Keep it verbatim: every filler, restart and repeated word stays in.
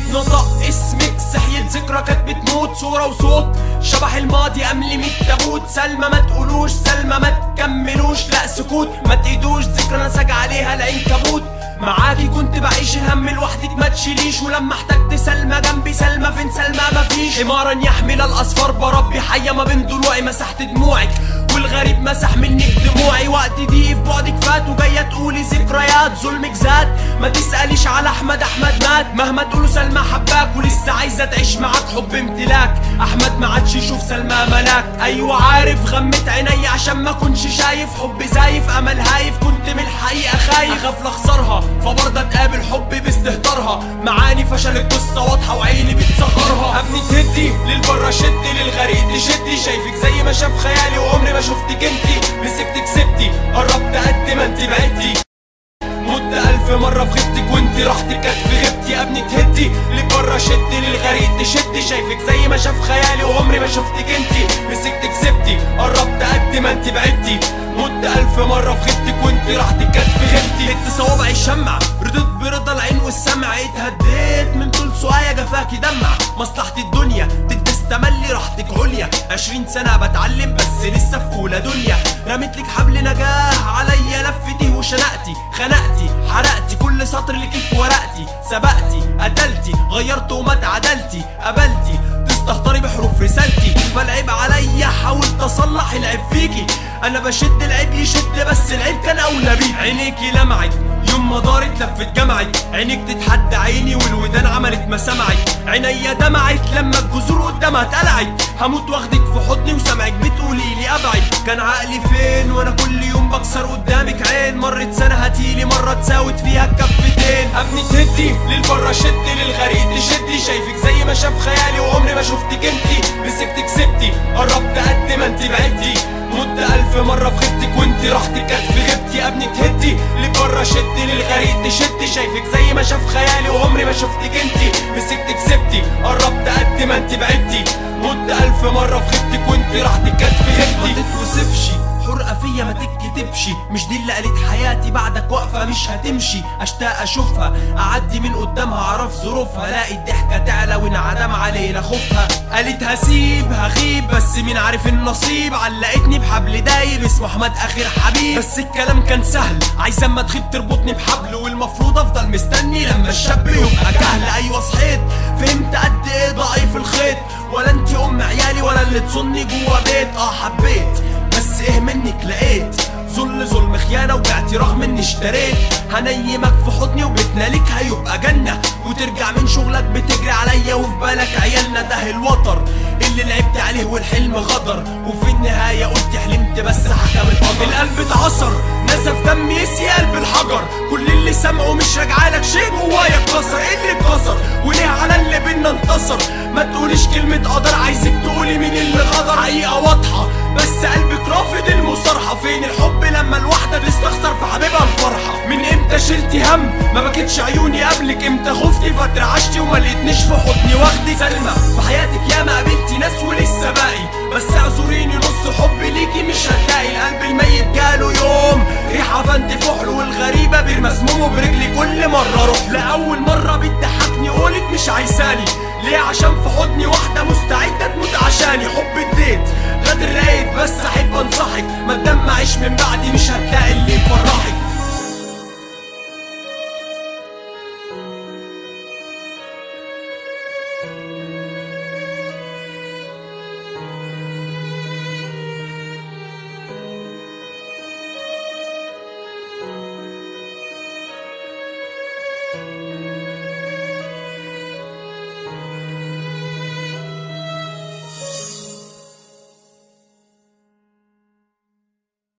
نطق اسمك صحيت ذكرى كانت بتموت، صورة وصوت شبح الماضي أملي ميت تابوت. سلمى ما تقولوش، سلمى ما تكملوش، لا سكوت ما تقيدوش، ذكرى نسج عليها العنكبوت. معاكي كنت بعيش الهم لوحدك ما تشيليش، ولما احتجت سلمى جنبي سلمى فين سلمى مفيش. حمارا يحمل الأصفار بربي حية ما بين ضلوعي، مسحت دموعك والغريب مسح منك دموعي. وقت دي في بعدك فات وجاية تقولي ذكريات، ظلمك زاد ما تسأليش على أحمد، أحمد مات. مهما تقولوا سلمى حباك ولسه عايزة تعيش معاك حب امتلاك، أحمد ما عادش يشوف سلمى ملاك. أيوة عارف غمت عيني عشان ما كنش شايف، حب زايف أمل هايف كنت من الحقيقة خايف. أخاف لأخسرها فبرضه تقابل حب باستهتارها، معاني فشل القصة واضحة وعيني بتصغرها. ابني تهدي للبرة شدي للغريق تشدي، شايفك زي ما شاف خيالي وعمري ما شفتك انتي. مسكتك سبتي قربت قد ما انتي بعدتي، مت ألف مرة في غيبتك وانتي راحتك كانت في غيبتي. يا ابني تهدي لبرة شدي للغريق تشدي، شايفك زي ما شاف خيالي وعمري ما شفتك انتي. مسكتك سبتي قربت قد ما انتي بعدتي، مت ألف مرة في غيبتك وانتي راحتك كانت في غيبتي. ات صوابعي الشمع رضيت برضا العين والسمع، اتهديت من طول سوايا جفاكي دمع. مصلحة الدنيا تدس تملي راحتك عليا، عشرين سنة بتعلم بس لسه في أولى دنيا. رميت لك حبل نجاح عليا لفتي وشنقتي، خنقتي حرقتي كل سطر لك في ورقتي. سبقتي قتلتي غيرت وما اتعدلتي، قبلتي تستهتري بحروف رسالتي. فالعيب عليا حاولت اصلح العيب فيكي، انا بشد العيب يشد بس العيب كان اولى بيه. عينيكي لمعت يوم ما دارت لفت جمعت، عينيك تتحدى عيني والودان عملت ما سمعت. عينيا دمعت لما الجذور قدامها اتقلعت، هموت واخدك في حضني وسمعك بتقولي لي ابعد. كان عقلي فين وانا كل يوم بكسر قدامك عين، مرت سنه هتيلي مره تساوت فيها الكفتين. ابني تهدي للبره شدي للغريق تشدي، شايفك زي ما شاف خيالي وعمري ما شفتك انتي. مسكتك سبتي قربت قد ما انتي بعدتي، مت ألف مرة في غيبتك وانتي راحتك كانت في غيبتي. يا ابني تهدي لبرة شدي للغريق تشدي، شايفك زي ما شاف خيالي وعمري ما شفتك انتي. مسكتك سبتي قربت قد ما انتي بعدتي، مت ألف مرة في غيبتك وانتي راحتك كانت في غيبتي. ما تتوصفش حرقة فيا ما تتكتبش، مش دي اللي قالت حياتي بعدك واقفة مش هتمشي. اشتاق اشوفها اعدي من قدامها اعرف ظروفها، الاقي الضحكة تعلى وانعدم علينا خوفها. قالت هسيب هغيب بس مين عارف النصيب، علقتني بحبل دايب اسمه احمد اخر حبيب. بس الكلام كان سهل عايز اما تخيب تربطني بحبل، والمفروض افضل مستني لما الشاب يبقى جهل. ايوه صحيت فهمت قد ايه ضعيف الخيط، ولا انتي ام عيالي ولا اللي تصني جوا بيت. اه حبيت بس ايه منك لقيت، ظل ظلم خيانة وبعتي رغم اني اشتريت. هنيمك في حضني وبيتنا ليك هيبقى جنة، وترجع من شغلك بتجري عليا وفي بالك عيالنا. ده الوتر اللي لعبت عليه والحلم غدر، وفي النهاية قلت حلمت بس حكم القدر. القلب اتعصر نزف دم يسي قلب الحجر، كل اللي سمعه مش راجعالك شيء جوايا اتكسر. ايه اللي اتكسر وليه على اللي بينا انتصر؟ ما تقوليش كلمة قدر عايزك تقولي مين اللي غدر. حقيقة واضحة بس قلبك رافض المصارحة، فين الحب لما الواحدة تستخسر في حبيبها الفرحة؟ من امتى شلتي هم ما بكتش عيوني قبلك؟ امتى خفتي فترعشتي وما لقيتنيش في حضني واخدي؟ سلمى في حياتك ياما قابلتي ناس ولسه باقي، بس اعذريني نص حب ليكي مش هتلاقي. القلب الميت جاله يوم ريحة فانت فحل، والغريبة بير مسمومه برجلي كل مرة روح. لأول مرة بتضحكني قولت مش عايزاني ليه؟ عشان في حضني واحدة مستعدة تموت عشاني. حب اديت غدر لقيت بس